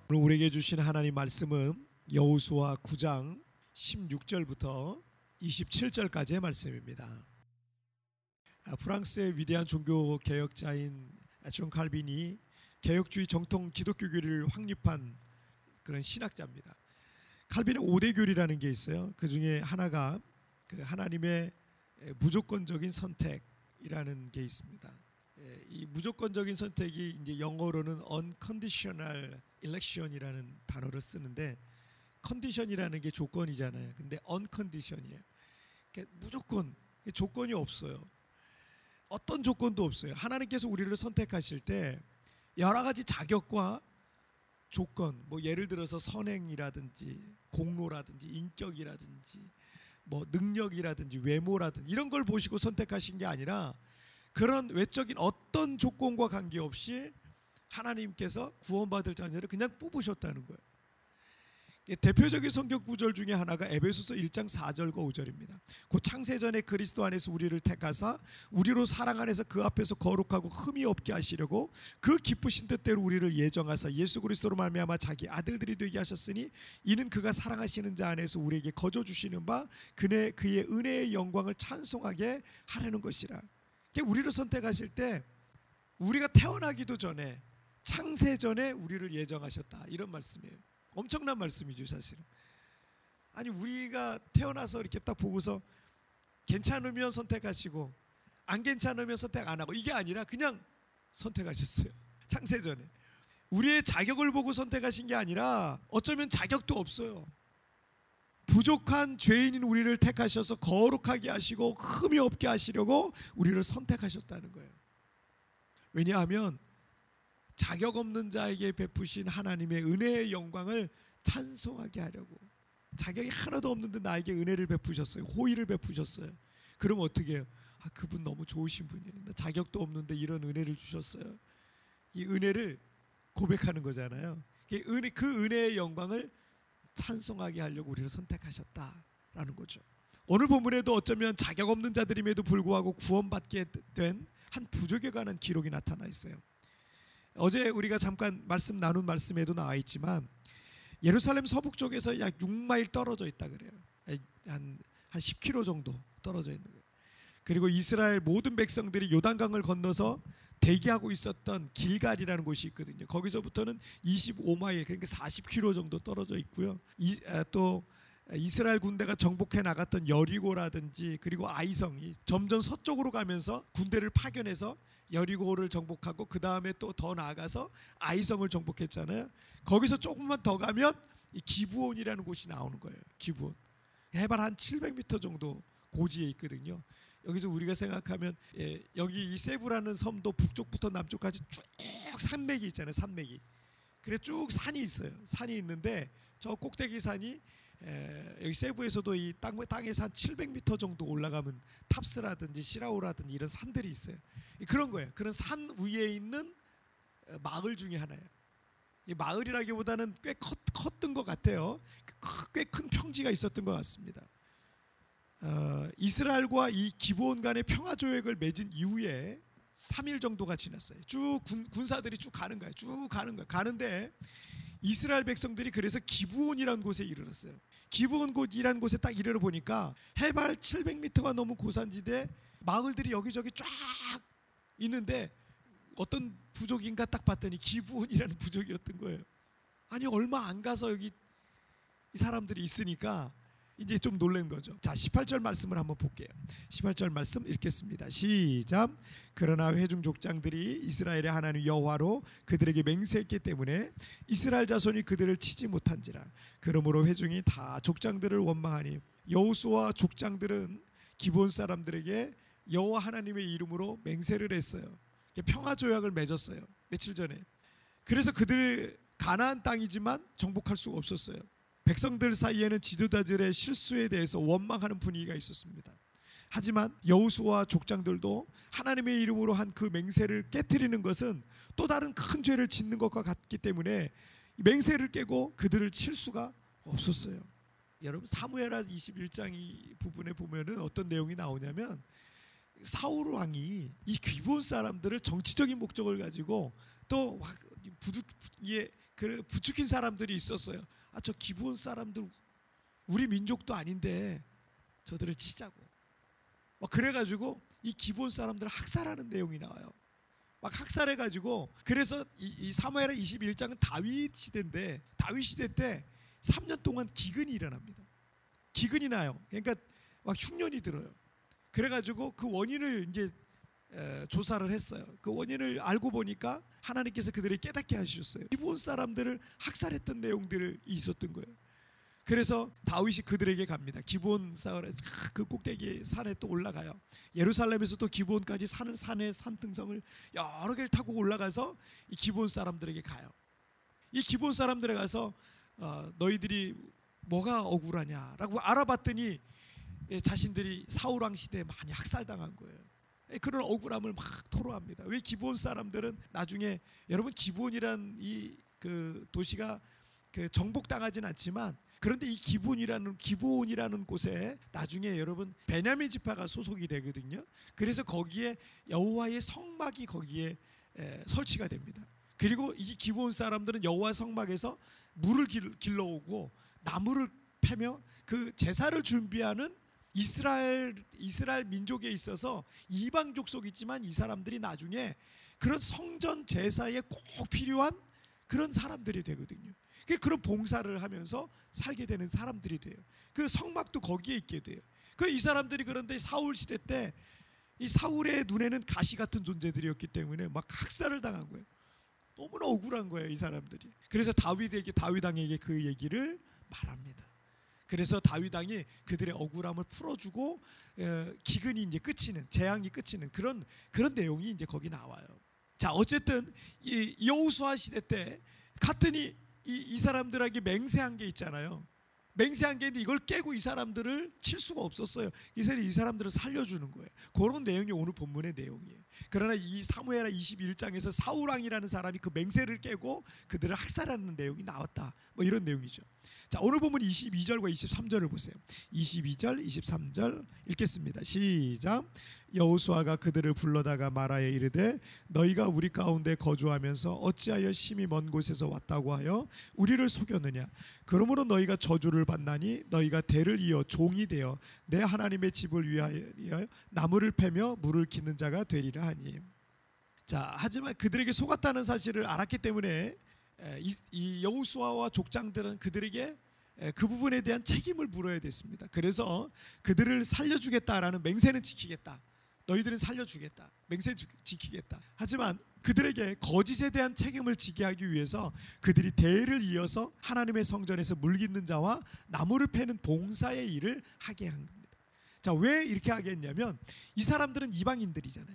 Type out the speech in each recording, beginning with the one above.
오늘 우리에게 주신 하나님 말씀은 여호수아 9장 16절부터 27절까지의 말씀입니다. 프랑스의 위대한 종교 개혁자인 존 칼빈이 개혁주의 정통 기독교교리를 확립한 그런 신학자입니다. 칼빈의 5대 교리라는 게 있어요. 그 중에 하나가 그 하나님의 무조건적인 선택이라는 게 있습니다. 이 무조건적인 선택이 이제 영어로는 unconditional election이라는 단어를 쓰는데, 컨디션이라는 게 조건이잖아요. 근데 uncondition이에요. 그러니까 무조건 조건이 없어요. 어떤 조건도 없어요. 하나님께서 우리를 선택하실 때 여러 가지 자격과 조건, 뭐 예를 들어서 선행이라든지 공로라든지 인격이라든지 뭐 능력이라든지 외모라든지 이런 걸 보시고 선택하신 게 아니라 그런 외적인 어떤 조건과 관계없이 하나님께서 구원받을 자녀를 그냥 뽑으셨다는 거예요. 대표적인 성경 구절 중에 하나가 에베소서 1장 4절과 5절입니다. 곧 창세전에 그리스도 안에서 우리를 택하사 우리로 사랑 안에서 그 앞에서 거룩하고 흠이 없게 하시려고 그 기쁘신 뜻대로 우리를 예정하사 예수 그리스도로 말미암아 자기 아들들이 되게 하셨으니 이는 그가 사랑하시는 자 안에서 우리에게 거저 주시는 바 그의 은혜의 영광을 찬송하게 하려는 것이라. 우리를 선택하실 때 우리가 태어나기도 전에 창세전에 우리를 예정하셨다, 이런 말씀이에요. 엄청난 말씀이죠 사실은. 아니 우리가 태어나서 이렇게 딱 보고서 괜찮으면 선택하시고 안 괜찮으면 선택 안 하고 이게 아니라 그냥 선택하셨어요. 창세전에 우리의 자격을 보고 선택하신 게 아니라 어쩌면 자격도 없어요. 부족한 죄인인 우리를 택하셔서 거룩하게 하시고 흠이 없게 하시려고 우리를 선택하셨다는 거예요. 왜냐하면 자격 없는 자에게 베푸신 하나님의 은혜의 영광을 찬송하게 하려고. 자격이 하나도 없는데 나에게 은혜를 베푸셨어요. 호의를 베푸셨어요. 그럼 어떻게 해요? 그분 너무 좋으신 분이에요. 나 자격도 없는데 이런 은혜를 주셨어요. 이 은혜를 고백하는 거잖아요. 그 은혜의 영광을 찬송하게 하려고 우리를 선택하셨다라는 거죠. 오늘 본문에도 어쩌면 자격 없는 자들임에도 불구하고 구원받게 된 한 부족에 관한 기록이 나타나 있어요. 어제 우리가 잠깐 나눈 말씀에도 나와 있지만 예루살렘 서북 쪽에서 약 6마일 떨어져 있다 그래요. 한 10km 정도 떨어져 있는 거예요. 그리고 이스라엘 모든 백성들이 요단강을 건너서 대기하고 있었던 길갈이라는 곳이 있거든요. 거기서부터는 25마일, 그러니까 40km 정도 떨어져 있고요. 또 이스라엘 군대가 정복해 나갔던 여리고라든지 그리고 아이성이 점점 서쪽으로 가면서 군대를 파견해서 여리고를 정복하고 그 다음에 또 더 나아가서 아이성을 정복했잖아요. 거기서 조금만 더 가면 이 기브온이라는 곳이 나오는 거예요. 기브온 해발 한 700m 정도 고지에 있거든요. 여기서 우리가 생각하면 여기 이 세부라는 섬도 북쪽부터 남쪽까지 쭉 산맥이 있잖아요. 산맥이. 그래 쭉 산이 있어요. 산이 있는데 저 꼭대기 산이 여기 세부에서도 이 땅에서 한 700m 정도 올라가면 탑스라든지 시라우라든지 이런 산들이 있어요. 그런 거예요. 그런 산 위에 있는 마을 중에 하나예요. 이 마을이라기보다는 꽤 컸던 것 같아요. 꽤 큰 평지가 있었던 것 같습니다. 이스라엘과 이 기브온 간의 평화 조약을 맺은 이후에 3일 정도가 지났어요. 쭉 군사들이 쭉 가는 거예요. 쭉 가는 거예요. 가는데 이스라엘 백성들이 그래서 기브온이라는 곳에 이르렀어요. 기브온이라는 곳에 딱 이르러 보니까 해발 700m가 넘은 고산지대 마을들이 여기저기 쫙 있는데 어떤 부족인가 딱 봤더니 기브온이라는 부족이었던 거예요. 아니 얼마 안 가서 여기 이 사람들이 있으니까 이제 좀 놀란 거죠. 자, 18절 말씀을 한번 볼게요. 18절 말씀 읽겠습니다. 시작. 그러나 회중 족장들이 이스라엘의 하나님 여호와로 그들에게 맹세했기 때문에 이스라엘 자손이 그들을 치지 못한지라. 그러므로 회중이 다 족장들을 원망하니 여호수아와 족장들은 기브온 사람들에게 여호와 하나님의 이름으로 맹세를 했어요. 평화 조약을 맺었어요. 며칠 전에. 그래서 그들이 가나안 땅이지만 정복할 수가 없었어요. 백성들 사이에는 지도자들의 실수에 대해서 원망하는 분위기가 있었습니다. 하지만 여호수아와 족장들도 하나님의 이름으로 한 그 맹세를 깨트리는 것은 또 다른 큰 죄를 짓는 것과 같기 때문에 맹세를 깨고 그들을 칠 수가 없었어요. 여러분 사무엘하 21장 이 부분에 보면은 어떤 내용이 나오냐면 사울 왕이 이 기브온 사람들을 정치적인 목적을 가지고 또 그 부추긴 사람들이 있었어요. 저 기브온 사람들 우리 민족도 아닌데 저들을 치자고. 그래가지고 이 기브온 사람들을 학살하는 내용이 나와요. 막 학살해가지고, 그래서 이 사무엘하 21장은 다윗 시대인데, 다윗 시대 때 3년 동안 기근이 일어납니다. 기근이 나요. 그러니까 막 흉년이 들어요. 그래가지고 그 원인을 이제 조사를 했어요. 그 원인을 알고 보니까 하나님께서 그들을 깨닫게 하셨어요. 기브온 사람들을 학살했던 내용들이 있었던 거예요. 그래서 다윗이 그들에게 갑니다. 기브온 그 꼭대기 산에 또 올라가요. 예루살렘에서 또 기브온까지 산의 산등성을 여러 개를 타고 올라가서 이 기브온 사람들에게 가요. 이 기브온 사람들에 가서 너희들이 뭐가 억울하냐라고 알아봤더니 자신들이 사울 왕 시대에 많이 학살당한 거예요. 그런 억울함을 막 토로합니다. 왜 기브온 사람들은 나중에, 여러분 기브온이란 이 그 도시가 그 정복당하진 않지만, 그런데 이 기브온이라는 곳에 나중에 여러분 베냐민 지파가 소속이 되거든요. 그래서 거기에 여호와의 성막이 거기에 설치가 됩니다. 그리고 이 기브온 사람들은 여호와 성막에서 물을 길러오고 나무를 패며 그 제사를 준비하는 이스라엘 민족에 있어서 이방 족속이지만 이 사람들이 나중에 그런 성전 제사에 꼭 필요한 그런 사람들이 되거든요. 그런 봉사를 하면서 살게 되는 사람들이 돼요. 그 성막도 거기에 있게 돼요. 이 사람들이 그런데 사울 시대 때 이 사울의 눈에는 가시 같은 존재들이었기 때문에 막 학살을 당한 거예요. 너무나 억울한 거예요, 이 사람들이. 그래서 다윗 왕에게 그 얘기를 말합니다. 그래서 다윗 왕이 그들의 억울함을 풀어주고 기근이 이제 끝이는, 재앙이 끝이는 그런 내용이 이제 거기 나와요. 자, 어쨌든 이 여호수아 시대 때 갔더니 이 사람들에게 맹세한 게 있잖아요. 맹세한 게 있는데 이걸 깨고 이 사람들을 칠 수가 없었어요. 이 사람들을 살려주는 거예요. 그런 내용이 오늘 본문의 내용이에요. 그러나 이 사무엘하 21장에서 사울왕이라는 사람이 그 맹세를 깨고 그들을 학살하는 내용이 나왔다. 이런 내용이죠. 자, 오늘 본문 22절과 23절을 보세요. 22절, 23절 읽겠습니다. 시작. 여호수아가 그들을 불러다가 말하여 이르되 너희가 우리 가운데 거주하면서 어찌하여 심히 먼 곳에서 왔다고 하여 우리를 속였느냐. 그러므로 너희가 저주를 받나니 너희가 대를 이어 종이 되어 내 하나님의 집을 위하여 나무를 패며 물을 기는 자가 되리라 하니. 자, 하지만 그들에게 속았다는 사실을 알았기 때문에 이 여호수아와 족장들은 그들에게 그 부분에 대한 책임을 물어야 됐습니다. 그래서 그들을 살려주겠다라는 맹세는 지키겠다. 너희들은 살려주겠다. 맹세 지키겠다. 하지만 그들에게 거짓에 대한 책임을 지게 하기 위해서 그들이 대를 이어서 하나님의 성전에서 물 깃는 자와 나무를 패는 봉사의 일을 하게 한 겁니다. 자, 왜 이렇게 하게 했냐면 이 사람들은 이방인들이잖아요.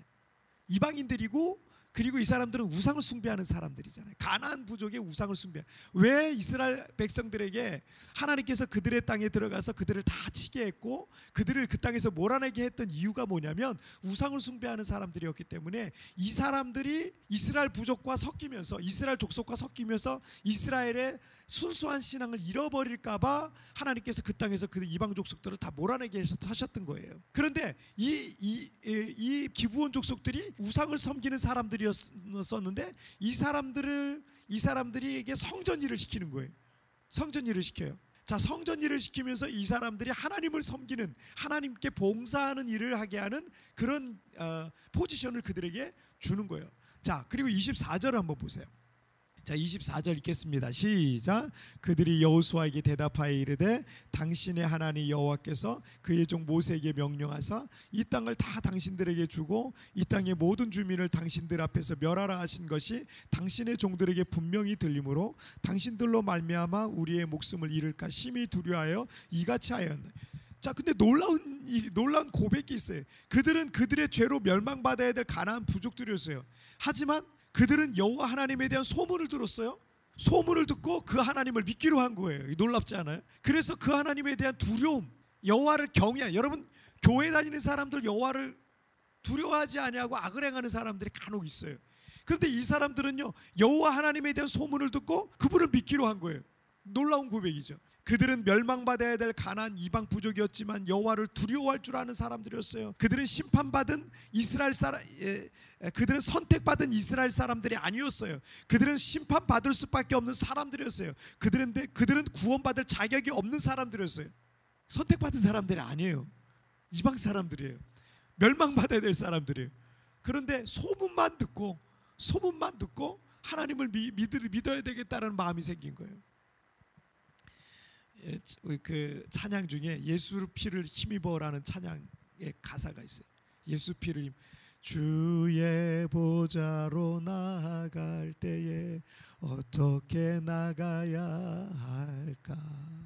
이방인들이고, 그리고 이 사람들은 우상을 숭배하는 사람들이잖아요. 가나안 부족의 우상을 숭배해요. 왜 이스라엘 백성들에게 하나님께서 그들의 땅에 들어가서 그들을 다 치게 했고 그들을 그 땅에서 몰아내게 했던 이유가 뭐냐면 우상을 숭배하는 사람들이었기 때문에 이 사람들이 이스라엘 부족과 섞이면서, 이스라엘 족속과 섞이면서 이스라엘의 순수한 신앙을 잃어버릴까 봐 하나님께서 그 땅에서 그 이방 족속들을 다 몰아내게 하셨던 거예요. 그런데 이 기브온 족속들이 우상을 섬기는 사람들이었었는데 이 사람들에게 성전 일을 시키는 거예요. 성전 일을 시켜요. 자, 성전 일을 시키면서 이 사람들이 하나님을 섬기는, 하나님께 봉사하는 일을 하게 하는 그런 포지션을 그들에게 주는 거예요. 자, 그리고 24절을 한번 보세요. 자, 24절 읽겠습니다. 시작. 그들이 여호수아에게 대답하여 이르되 당신의 하나님 여호와께서 그의 종 모세에게 명령하사 이 땅을 다 당신들에게 주고 이 땅의 모든 주민을 당신들 앞에서 멸하라 하신 것이 당신의 종들에게 분명히 들리므로 당신들로 말미암아 우리의 목숨을 잃을까 심히 두려워하여 이같이 하였네. 자, 근데 놀라운 고백이 있어요. 그들은 그들의 죄로 멸망받아야 될 가나안 부족들이었어요. 하지만 그들은 여호와 하나님에 대한 소문을 들었어요. 소문을 듣고 그 하나님을 믿기로 한 거예요. 놀랍지 않아요? 그래서 그 하나님에 대한 두려움, 여호와를 경외하는, 여러분 교회 다니는 사람들 여호와를 두려워하지 아니하고 악을 행하는 사람들이 간혹 있어요. 그런데 이 사람들은요 여호와 하나님에 대한 소문을 듣고 그분을 믿기로 한 거예요. 놀라운 고백이죠. 그들은 멸망받아야 될 가나안 이방 부족이었지만 여호와를 두려워할 줄 아는 사람들이었어요. 그들은 심판받은 이스라엘 사람, 그들은 선택받은 이스라엘 사람들이 아니었어요. 그들은 심판받을 수밖에 없는 사람들이었어요. 그들은 구원받을 자격이 없는 사람들이었어요. 선택받은 사람들이 아니에요. 이방 사람들이에요. 멸망받아야 될 사람들이에요. 그런데 소문만 듣고 하나님을 믿어야 되겠다는 마음이 생긴 거예요. 우리 그 찬양 중에 예수 피를 힘입어라는 찬양의 가사가 있어요. 예수 피를 주의 보좌로 나아갈 때에 어떻게 나가야 할까?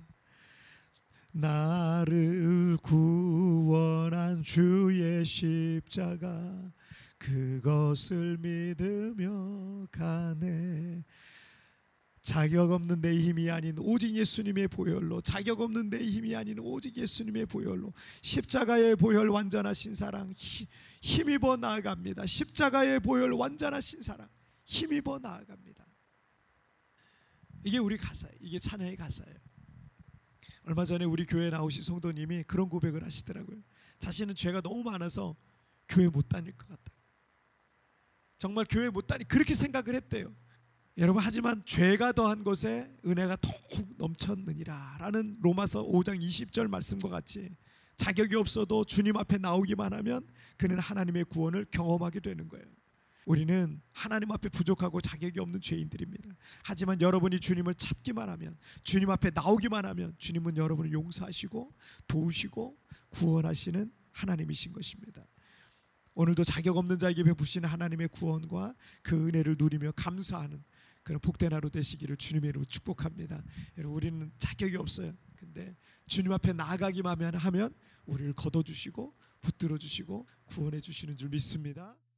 나를 구원한 주의 십자가 그것을 믿으며 가네. 자격 없는 내 힘이 아닌 오직 예수님의 보혈로, 자격 없는 내 힘이 아닌 오직 예수님의 보혈로, 십자가의 보혈 완전하신 사랑 힘입어 나아갑니다. 십자가의 보혈 완전하신 사랑 힘입어 나아갑니다. 이게 우리 가사예요. 이게 찬양의 가사예요. 얼마 전에 우리 교회에 나오신 성도님이 그런 고백을 하시더라고요. 자신은 죄가 너무 많아서 교회 못 다닐 것 같다. 정말 교회 못 다니 그렇게 생각을 했대요. 여러분, 하지만 죄가 더한 것에 은혜가 더욱 넘쳤느니라 라는 로마서 5장 20절 말씀과 같이 자격이 없어도 주님 앞에 나오기만 하면 그는 하나님의 구원을 경험하게 되는 거예요. 우리는 하나님 앞에 부족하고 자격이 없는 죄인들입니다. 하지만 여러분이 주님을 찾기만 하면, 주님 앞에 나오기만 하면 주님은 여러분을 용서하시고 도우시고 구원하시는 하나님이신 것입니다. 오늘도 자격 없는 자에게 베푸시는 하나님의 구원과 그 은혜를 누리며 감사하는 그런 복된 하루 되시기를 주님의 이름으로 축복합니다. 여러분, 우리는 자격이 없어요. 근데 주님 앞에 나아가기만 하면 우리를 걷어주시고 붙들어 주시고 구원해 주시는 줄 믿습니다.